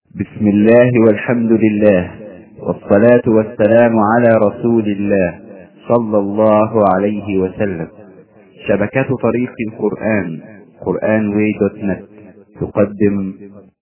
بسم الله والحمد لله والصلاة والسلام على رسول الله صلى الله عليه وسلم. شبكة طريق القرآن قرآنوي.net تقدم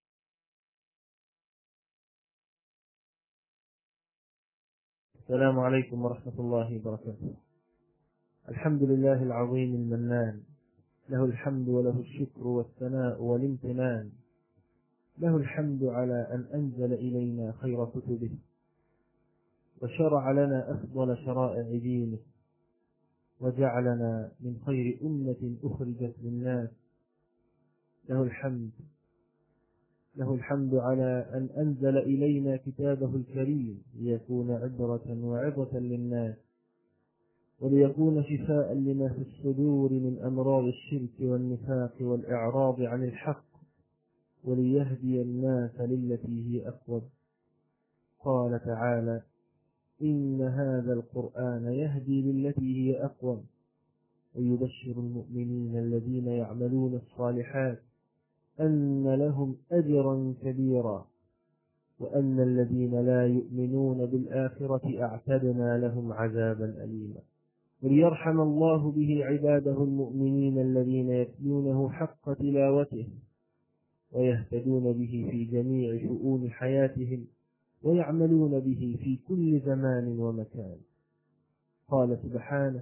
السلام عليكم ورحمة الله وبركاته. الحمد لله العظيم المنان، له الحمد وله الشكر والثناء والامتنان، له الحمد على أن أنزل إلينا خير كتبه وشرع لنا أفضل شرائع دينه وجعلنا من خير أمة أخرجت للناس. له الحمد على أن أنزل إلينا كتابه الكريم ليكون عبرة وعظة للناس وليكون شفاء لما في الصدور من أمراض الشرك والنفاق والإعراض عن الحق وليهدي الناس للتي هي أقوم. قال تعالى: إن هذا القرآن يهدي للتي هي أقوم ويبشر المؤمنين الذين يعملون الصالحات أن لهم أجرا كبيرا وأن الذين لا يؤمنون بالآخرة أعتدنا لهم عذابا أليما. وليرحم الله به عباده المؤمنين الذين يتلونه حق تلاوته ويهتدون به في جميع شؤون حياتهم ويعملون به في كل زمان ومكان. قال سبحانه: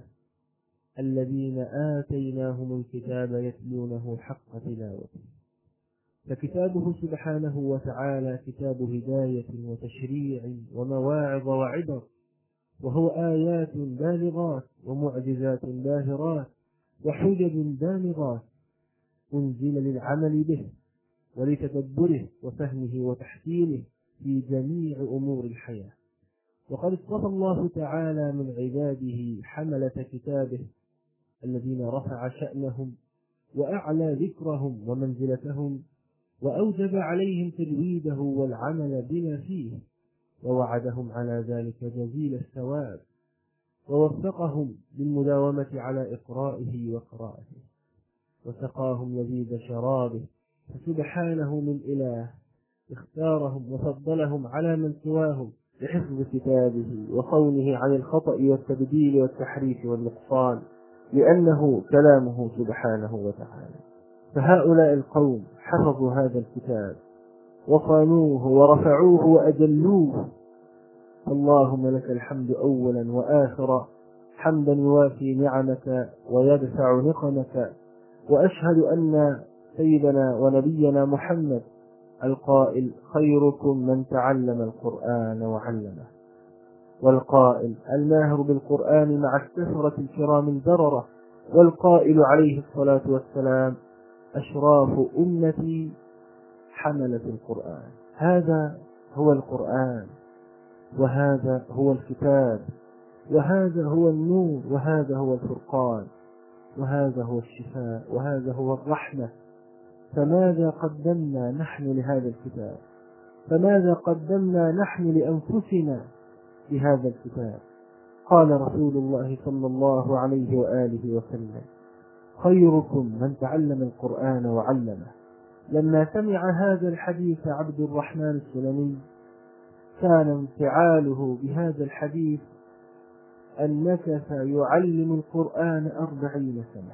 الذين آتيناهم الكتاب يتلونه حق تلاوته. فكتابه سبحانه وتعالى كتاب هداية وتشريع ومواعظ وعبر، وهو آيات بالغات ومعجزات باهرات وحجج دامغات أنزل للعمل به ولتدبره وفهمه وتحسينه في جميع أمور الحياة. وقد اصطفى الله تعالى من عباده حملة كتابه الذين رفع شأنهم وأعلى ذكرهم ومنزلتهم وأوجب عليهم تجويده والعمل بما فيه، ووعدهم على ذلك جزيل الثواب، ووفقهم بالمداومة على إقرائه وقراءته، وسقاهم لذيذ شرابه. فسبحانه من إله اختارهم وفضلهم على من سواهم لحفظ كتابه وصونه عن الخطأ والتبديل والتحريف والنقصان، لأنه كلامه سبحانه وتعالى. فهؤلاء القوم حفظوا هذا الكتاب وصانوه ورفعوه وأجلوه. اللهم لك الحمد أولا وآخرا، حمدا يوافي نعمك ويدفع نقمك. وأشهد أن سيدنا ونبينا محمد القائل: خيركم من تعلم القرآن وعلمه، والقائل: الماهر بالقرآن مع السفرة الكرام البررة، والقائل عليه الصلاة والسلام: أشراف أمتي حملة القرآن. هذا هو القرآن، وهذا هو الكتاب، وهذا هو النور، وهذا هو الفرقان، وهذا هو الشفاء، وهذا هو الرحمة. فماذا قدمنا نحن لهذا الكتاب؟ فماذا قدمنا نحن لأنفسنا بهذا الكتاب؟ قال رسول الله صلى الله عليه وآله وسلم: خيركم من تعلم القرآن وعلمه. لما سمع هذا الحديث عبد الرحمن السلمي كان انفعاله بهذا الحديث أن مكث يعلم القرآن 40 سنة،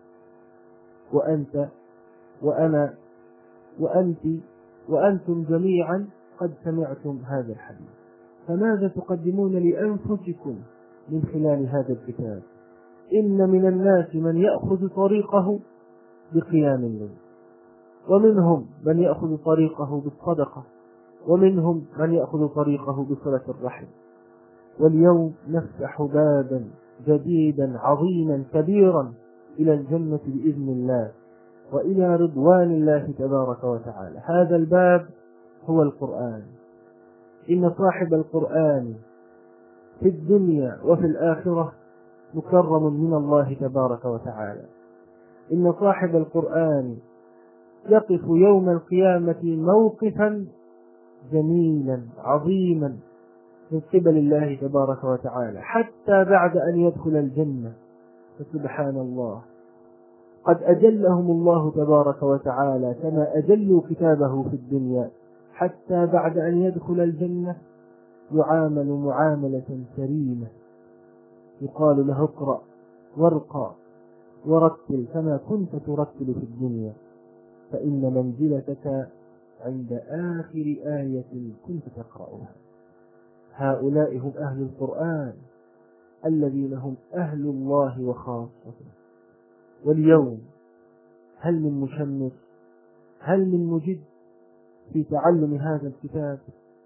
وأنت وأنا وأنت وأنتم جميعا قد سمعتم هذا الحديث. فماذا تقدمون لأنفسكم من خلال هذا الكتاب؟ إن من الناس من يأخذ طريقه بقيام الليل، ومنهم من يأخذ طريقه بالصدقة، ومنهم من يأخذ طريقه بصلة الرحم. واليوم نفتح بابا جديدا عظيما كبيرا إلى الجنة بإذن الله وإلى رضوان الله تبارك وتعالى. هذا الباب هو القرآن. إن صاحب القرآن في الدنيا وفي الآخرة مكرم من الله تبارك وتعالى. إن صاحب القرآن يقف يوم القيامة موقفا جميلا عظيما من قبل الله تبارك وتعالى حتى بعد أن يدخل الجنة. فسبحان الله، قد أجلهم الله تبارك وتعالى كما أجلوا كتابه في الدنيا، حتى بعد أن يدخل الجنة يعامل معاملة كريمة، يقال له اقرأ وارقى ورتل كما كنت ترتل في الدنيا، فإن منزلتك عند آخر آية كنت تقرأها. هؤلاء هم أهل القرآن الذين هم أهل الله وخاصته. واليوم هل من مشمس، هل من مجد في تعلم هذا الكتاب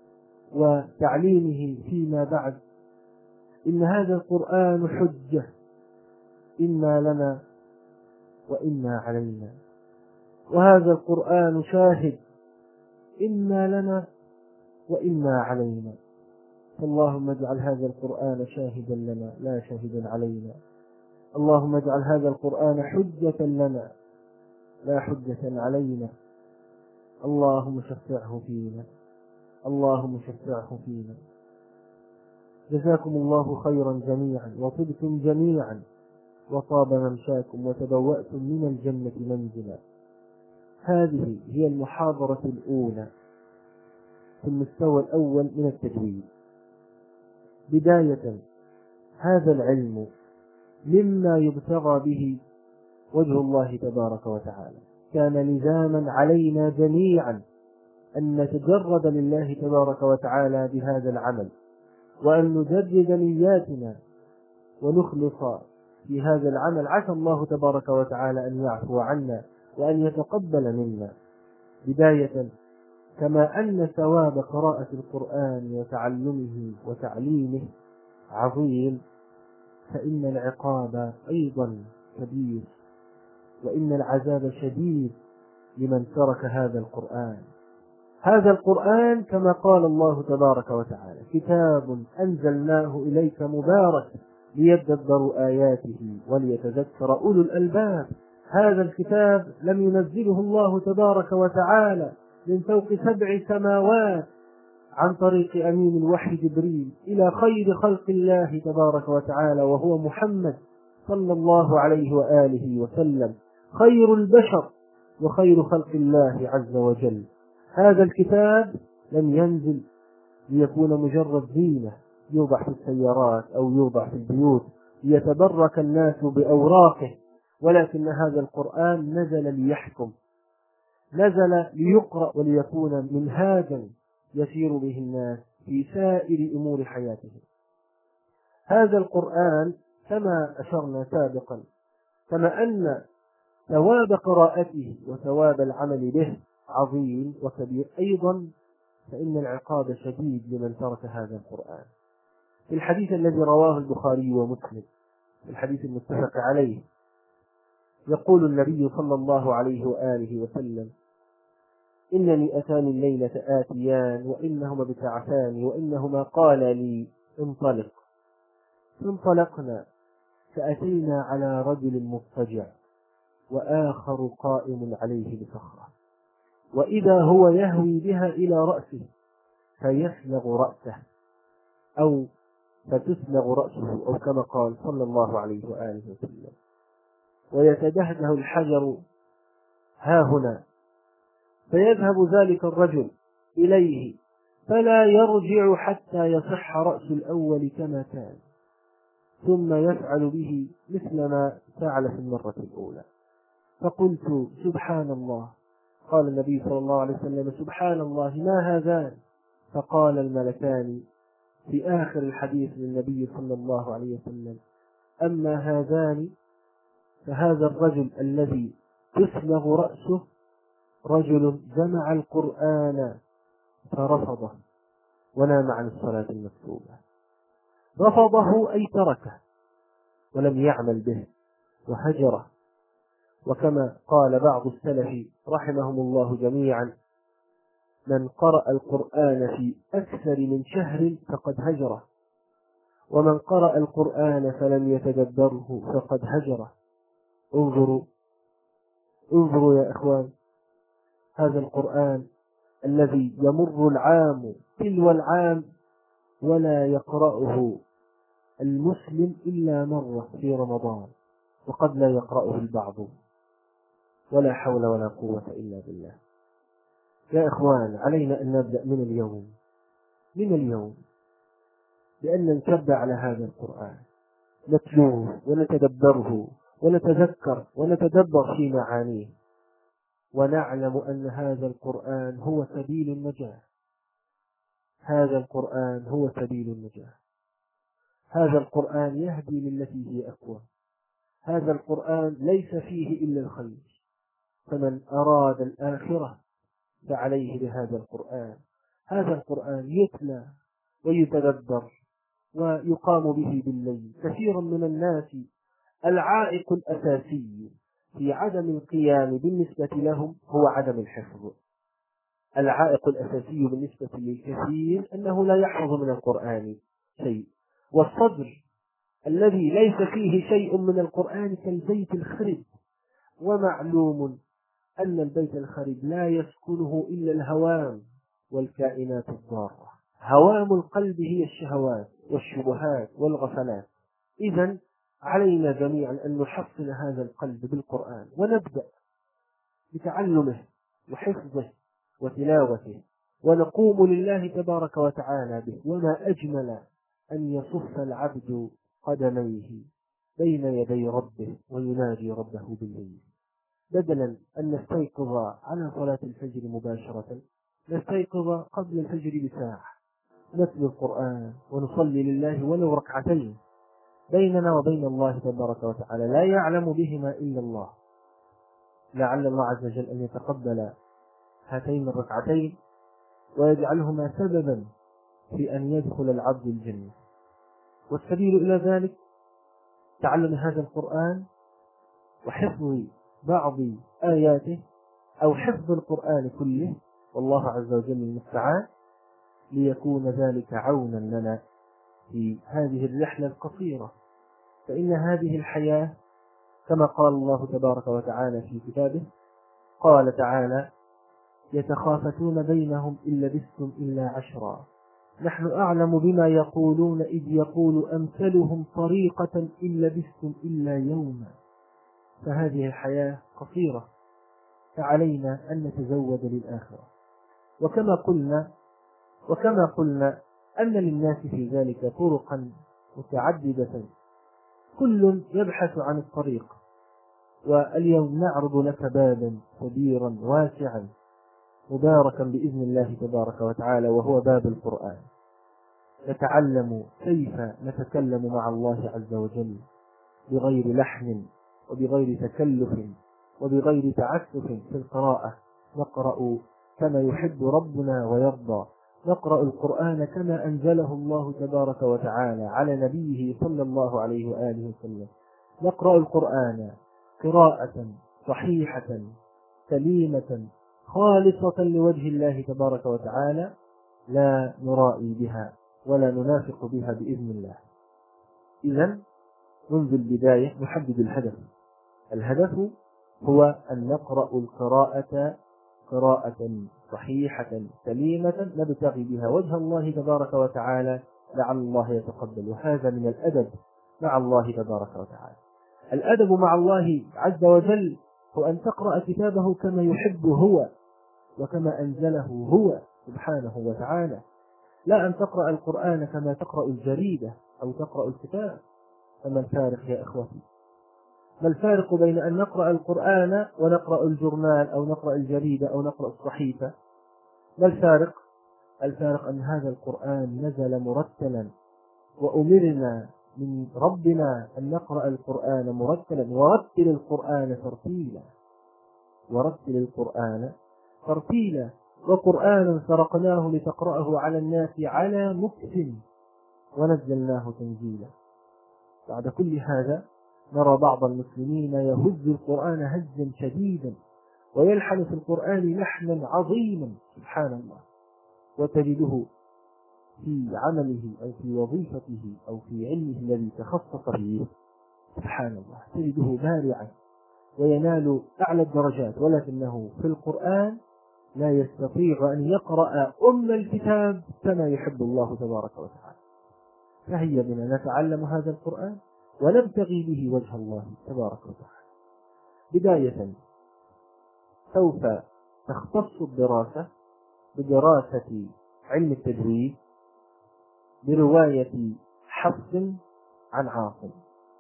وتعليمه فيما بعد؟ إن هذا القرآن حجة، إنا لنا وإنا علينا، وهذا القرآن شاهد، إنا لنا وإنا علينا. فاللهم اجعل هذا القرآن شاهدا لنا لا شاهدا علينا. اللهم اجعل هذا القرآن حجة لنا لا حجة علينا. اللهم شفعه فينا، اللهم شفعه فينا. جزاكم الله خيرا جميعا، وطبتم جميعا، وطاب ممشاكم، وتبوأتم من الجنة منزلا. هذه هي المحاضرة الأولى في المستوى الأول من التجويد. بداية، هذا العلم مما يبتغى به وجه الله تبارك وتعالى، كان لزاما علينا جميعا أن نتجرد لله تبارك وتعالى بهذا العمل، وأن نجرد نياتنا ونخلص في هذا العمل، عسى الله تبارك وتعالى أن يعفو عنا وأن يتقبل منا. بداية، كما أن ثواب قراءة القرآن وتعلمه وتعليمه عظيم، فإن العقاب أيضا كبير، وإن العذاب شديد لمن ترك هذا القرآن. هذا القرآن كما قال الله تبارك وتعالى: كتاب أنزلناه إليك مبارك ليدبروا آياته وليتذكر أولو الألباب. هذا الكتاب لم ينزله الله تبارك وتعالى من فوق 7 سماوات عن طريق أمين الوحي جبريل إلى خير خلق الله تبارك وتعالى، وهو محمد صلى الله عليه وآله وسلم، خير البشر وخير خلق الله عز وجل. هذا الكتاب لم ينزل ليكون مجرد زينة يوضع في السيارات أو يوضع في البيوت ليتبرك الناس بأوراقه، ولكن هذا القرآن نزل ليحكم، نزل ليقرأ وليكون منهاجا يسير به الناس في سائر أمور حياتهم. هذا القرآن كما أشرنا سابقا، كما أن ثواب قراءته وثواب العمل به عظيم وكبير، أيضا فإن العقاب شديد لمن ترك هذا القرآن. في الحديث الذي رواه البخاري ومسلم، الحديث المتفق عليه، يقول النبي صلى الله عليه وآله وسلم: إنني أتاني الليلة آتيان وإنهما بتعثان وإنهما قال لي انطلق، فانطلقنا فأتينا على رجل مضطجع وآخر قائم عليه بصخرة، وإذا هو يهوي بها إلى رأسه فيسلغ رأسه أو فتسلغ رأسه، أو كما قال صلى الله عليه وآله وسلم، ويتدهده الحجر ها هنا، فيذهب ذلك الرجل إليه فلا يرجع حتى يصح رأس الأول كما كان، ثم يفعل به مثل ما فعل في المرة الأولى. فقلت: سبحان الله. قال النبي صلى الله عليه وسلم: سبحان الله، ما هذان؟ فقال الملكان في آخر الحديث للنبي صلى الله عليه وسلم: أما هذان فهذا الرجل الذي تسلغ رأسه رجل جمع القرآن فرفضه ونام عن الصلاة المكتوبة. رفضه أي تركه ولم يعمل به وهجره. وكما قال بعض السلف رحمهم الله جميعا: من قرأ القرآن في أكثر من شهر فقد هجره، ومن قرأ القرآن فلم يتدبره فقد هجره. انظروا يا إخوان، هذا القرآن الذي يمر العام تلو العام ولا يقرأه المسلم إلا مرة في رمضان، وقد لا يقرأه البعض، ولا حول ولا قوة إلا بالله. يا إخوان، علينا أن نبدأ من اليوم بأن ننتبه على هذا القرآن، نتلوه ونتدبره ونتدبر في معانيه، ونعلم أن هذا القرآن هو سبيل النجاة. هذا القرآن هو سبيل النجاة. هذا القرآن يهدي للتي هي أقوى. هذا القرآن ليس فيه إلا الخير، فمن أراد الآخرة فعليه بهذا القرآن. هذا القرآن يتلى ويتدبر ويقام به بالليل. كثير من الناس العائق الأساسي في عدم القيام بالنسبة لهم هو عدم الحفظ. العائق الأساسي بالنسبة للكثير أنه لا يحفظ من القرآن شيء. والصدر الذي ليس فيه شيء من القرآن كالبيت الخرب، ومعلوم أن البيت الخرب لا يسكنه إلا الهوام والكائنات الضارة. هوام القلب هي الشهوات والشبهات والغفلات. إذن علينا جميعا أن نحصن هذا القلب بالقرآن، ونبدأ بتعلمه وحفظه وتلاوته، ونقوم لله تبارك وتعالى به. وما أجمل أن يصف العبد قدميه بين يدي ربه ويناجي ربه بالليل، بدلا أن نستيقظ على صلاة الفجر مباشرة، نستيقظ قبل الفجر بساعة، نتلو القرآن ونصلي لله ولو ركعتين بيننا وبين الله تبارك وتعالى، لا يعلم بهما إلا الله. لعل الله عز وجل أن يتقبل هاتين الركعتين ويجعلهما سببا في أن يدخل العبد الجنة. والسبيل إلى ذلك تعلم هذا القرآن وحفظ بعض آياته أو حفظ القرآن كله، والله عز وجل المستعان، ليكون ذلك عونا لنا في هذه الرحلة القصيرة. فإن هذه الحياة كما قال الله تبارك وتعالى في كتابه، قال تعالى: يتخافتون بينهم إن لبثتم إلا 10 نحن أعلم بما يقولون إذ يقول أمثلهم طريقة إن لبثتم إلا يوما. فهذه الحياة قصيرة، فعلينا أن نتزود للآخرة. وكما قلنا أن للناس في ذلك طرقا متعددة، كل يبحث عن الطريق. واليوم نعرض لك بابا كبيرا واسعا مباركا بإذن الله تبارك وتعالى، وهو باب القرآن. نتعلم كيف نتكلم مع الله عز وجل بغير لحن وبغير تكلف وبغير تعسف في القراءة. نقرأ كما يحب ربنا ويرضى، نقرأ القرآن كما أنزله الله تبارك وتعالى على نبيه صلى الله عليه وآله وسلم. نقرأ القرآن قراءة صحيحة سليمة خالصة لوجه الله تبارك وتعالى، لا نرائي بها ولا ننافق بها بإذن الله. إذن منذ البداية نحدد الهدف هو أن نقرأ القراءة قراءة صحيحة سليمة نبتغي بها وجه الله تبارك وتعالى، لعل الله يتقبل. وهذا من الأدب مع الله تبارك وتعالى. الأدب مع الله عز وجل هو أن تقرأ كتابه كما يحب هو وكما أنزله هو سبحانه وتعالى، لا أن تقرأ القرآن كما تقرأ الجريدة أو تقرأ الكتاب. فما الفارق يا إخوتي؟ ما الفارق بين أن نقرأ القرآن ونقرأ الجورنال أو نقرأ الجريدة أو نقرأ الصحيفة؟ ما الفارق؟ الفارق أن هذا القرآن نزل مرتلا، وأمرنا من ربنا أن نقرأ القرآن مرتلا. ورتل القرآن ترتيلا وقرآنا فرقناه لتقرأه على الناس على مكث ونزلناه تنزيلا. بعد كل هذا نرى بعض المسلمين يهز القرآن هزا شديدا ويلحن في القرآن لحنا عظيما سبحان الله، وتجده في عمله أو في وظيفته أو في علمه الذي تخصص فيه سبحان الله تجده بارعا وينال أعلى الدرجات، ولكنه في القرآن لا يستطيع أن يقرأ الكتاب كما يحب الله تبارك وتعالى. فهيا بنا نتعلم هذا القرآن ونبتغي به وجه الله تبارك وتعالى. بداية سوف تختص الدراسة بدراسة علم التجويد برواية حفص عن عاصم،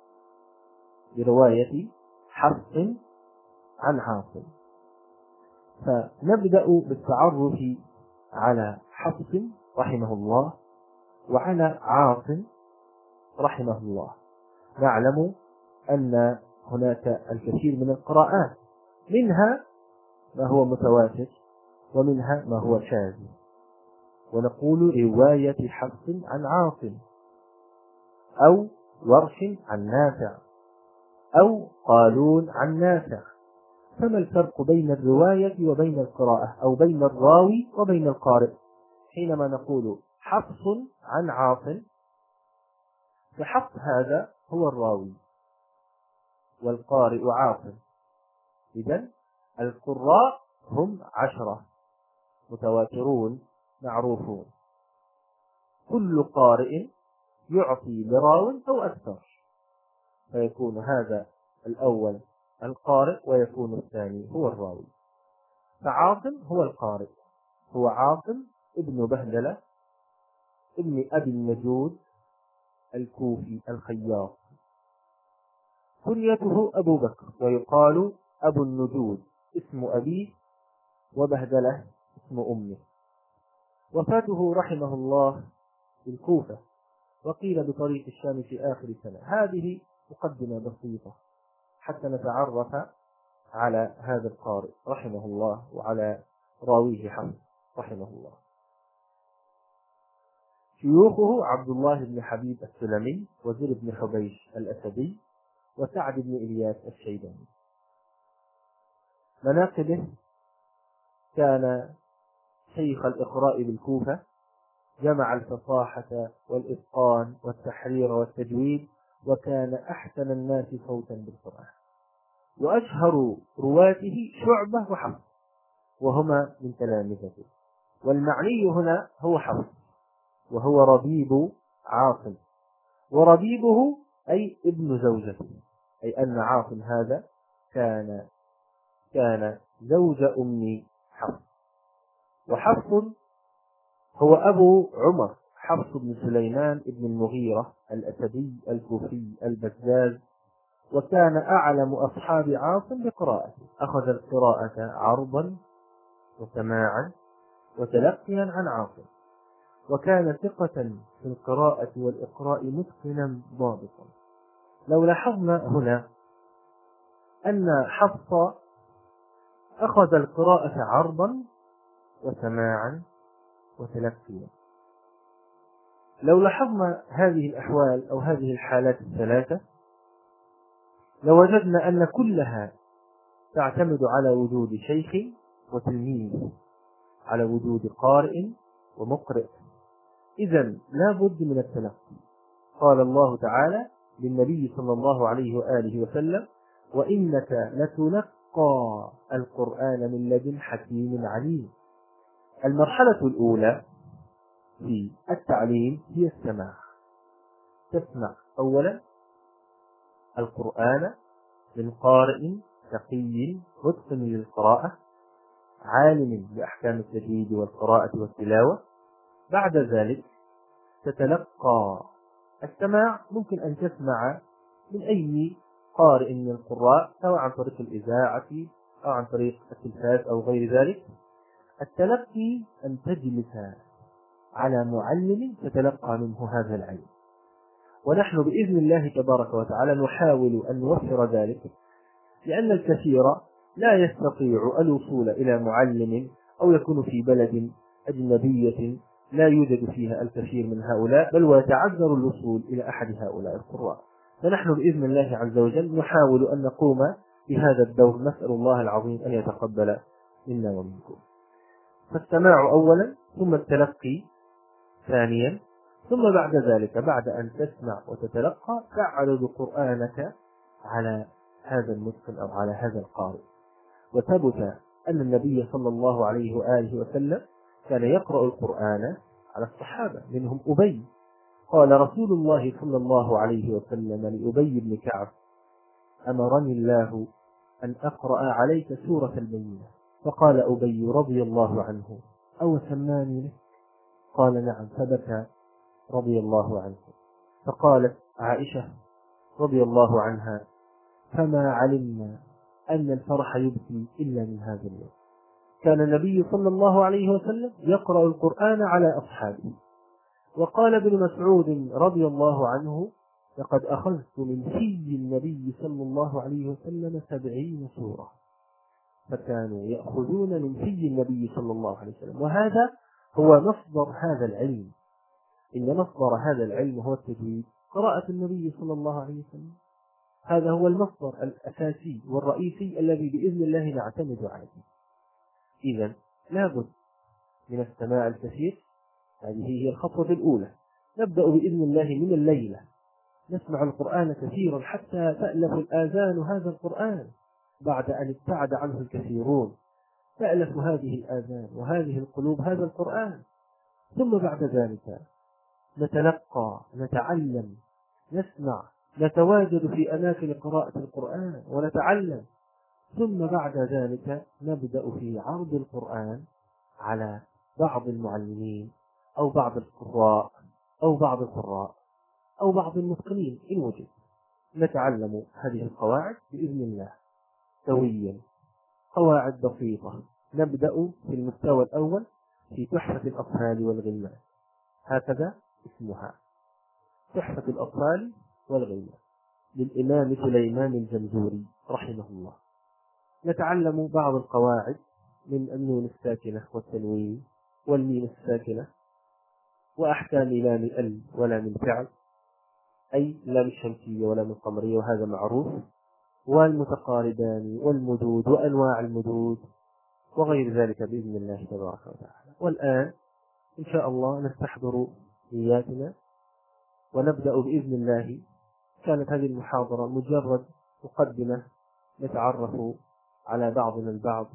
برواية حفص عن عاصم. فنبدأ بالتعرف على حفص رحمه الله وعلى عاصم رحمه الله. نعلم أن هناك الكثير من القراءات، منها ما هو متواتر ومنها ما هو شاذ، ونقول رواية حفص عن عاصم أو ورش عن نافع أو قالون عن نافع. فما الفرق بين الرواية وبين القراءة، أو بين الراوي وبين القارئ؟ حينما نقول حفص عن عاصم، فحفص هذا هو الراوي والقارئ عاصم. إذن القراء هم 10 متواترون معروفون، كل قارئ يعطي لراو أو أكثر، فيكون هذا الأول القارئ ويكون الثاني هو الراوي. فعاصم هو القارئ، هو عاصم ابن بهدلة ابن أبي النجود الكوفي الخياط، كنيته أبو بكر، ويقال أبو النجود اسم أبيه وبهدلة اسم أمه. وفاته رحمه الله بالكوفة، وقيل بطريق الشام في آخر سنة. هذه مقدمة بسيطة حتى نتعرف على هذا القارئ رحمه الله وعلى راويه حفص رحمه الله. شيوخه عبد الله بن حبيب السلمي، وزير بن حبيش الأسدي، وسعد بن إلياس الشيباني. مناقبه: كان شيخ الإقراء بالكوفة، جمع الفصاحة والإتقان والتحرير والتجويد، وكان أحسن الناس صوتا بالقرآن. وأشهر رواته شعبة وحفص، وهما من تلامذته. والمعني هنا هو حفص، وهو ربيب عاصم، وربيبه أي ابن زوجته، أي أن عاصم هذا كان زوج أم حفص. وحفص هو أبو عمر حفص بن سليمان بن المغيرة الأسدي الكوفي البزاز، وكان أعلم أصحاب عاصم بقراءته، أخذ القراءة عرضا وسماعا وتلقيا عن عاصم، وكان ثقة في القراءة والإقراء متقنا ضابطا. لو لاحظنا هنا أن حفص أخذ القراءة عرضا وسماعا وتلقيا، لو لاحظنا هذه الأحوال أو هذه الحالات الثلاثة لوجدنا أن كلها تعتمد على وجود شيخ وتلميذ، على وجود قارئ ومقرئ. إذن لا بد من التلقي. قال الله تعالى للنبي صلى الله عليه وآله وسلم: وإنك لتلقى القرآن من لدن حكيم عليم. المرحلة الأولى في التعليم هي السماع. تسمع أولا القرآن من قارئ تقي متقن للقراءة، عالم بأحكام التجويد والقراءة والتلاوة. بعد ذلك تتلقى. السماع ممكن أن تسمع من أي قارئ من القراء، سواء عن طريق الإذاعة أو عن طريق التلفاز أو غير ذلك. التلقي أن تجلس على معلم تتلقى منه هذا العلم، ونحن بإذن الله تبارك وتعالى نحاول أن نوفر ذلك، لأن الكثير لا يستطيع الوصول إلى معلم أو يكون في بلد أجنبية لا يوجد فيها الكثير من هؤلاء، بل ويتعذر الوصول إلى أحد هؤلاء القراء. فنحن بإذن الله عز وجل نحاول أن نقوم بهذا الدور، نسأل الله العظيم أن يتقبل منا ومنكم. فالسماع أولا، ثم التلقي ثانيا، ثم بعد ذلك بعد أن تسمع وتتلقى تعرض قرآنك على هذا المتقن أو على هذا القارئ. وثبت أن النبي صلى الله عليه وآله وسلم كان يقرأ القرآن على الصحابة، منهم أبي. قال رسول الله صلى الله عليه وسلم لأبي بن كعب: أمرني الله أن أقرأ عليك سورة البينة. فقال أبي رضي الله عنه: أو سماني له؟ قال نعم، فبكى رضي الله عنه. فقالت عائشة رضي الله عنها: فما علمنا أن الفرح يبكي إلا من هذا اليوم. كان النبي صلى الله عليه وسلم يقرأ القرآن على أصحابه. وقال ابن مسعود رضي الله عنه: لقد أخذت من في النبي صلى الله عليه وسلم 70 سورة. فكانوا يأخذون من في النبي صلى الله عليه وسلم، وهذا هو مصدر هذا العلم. إن مصدر هذا العلم هو التجويد، قراءة النبي صلى الله عليه وسلم. هذا هو المصدر الأساسي والرئيسي الذي بإذن الله نعتمد عليه. إذن لابد من السماع الكثير. هذه هي الخطوة الأولى. نبدأ بإذن الله من الليلة نسمع القرآن كثيرا حتى تألف الآذان هذا القرآن بعد أن ابتعد عنه الكثيرون. تألف هذه الآذان وهذه القلوب هذا القرآن. ثم بعد ذلك نتلقى، نتعلم، نسمع، نتواجد في أماكن قراءة القرآن ونتعلم. ثم بعد ذلك نبدأ في عرض القرآن على بعض المعلمين أو بعض القراء أو بعض القراء أو بعض المتقنين إن وجد. نتعلم هذه القواعد بإذن الله سويا، قواعد بسيطة. نبدأ في المستوى الأول في تحفة الأطفال والغلمان، هكذا اسمها، تحفة الأطفال والغلمان للإمام سليمان الجمزوري رحمه الله. نتعلم بعض القواعد من النون الساكنة والتنوين والميم الساكنة، وأحكام لام ال ولام الفعل، أي لام الشمسية ولام القمرية، وهذا معروف، والمتقاربان والمدود وأنواع المدود وغير ذلك بإذن الله تبارك وتعالى. والآن إن شاء الله نستحضر نياتنا ونبدأ بإذن الله. كانت هذه المحاضرة مجرد مقدمة نتعرف على بعضنا البعض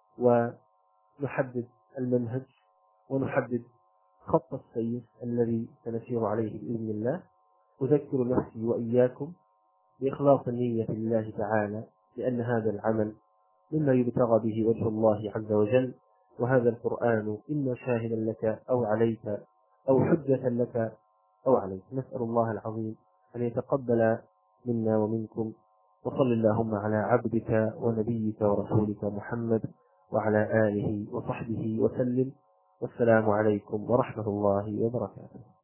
ونحدد المنهج ونحدد خط السير الذي سنسير عليه بإذن الله. أذكر نفسي وإياكم بإخلاص النية لله تعالى، لأن هذا العمل مما يبتغى به وجه الله عز وجل، وهذا القرآن إما شاهدا لك أو عليك أو حجة لك أو عليك. نسأل الله العظيم أن يتقبل منا ومنكم، وصل اللهم على عبدك ونبيك ورسولك محمد وعلى آله وصحبه وسلم. والسلام عليكم ورحمة الله وبركاته.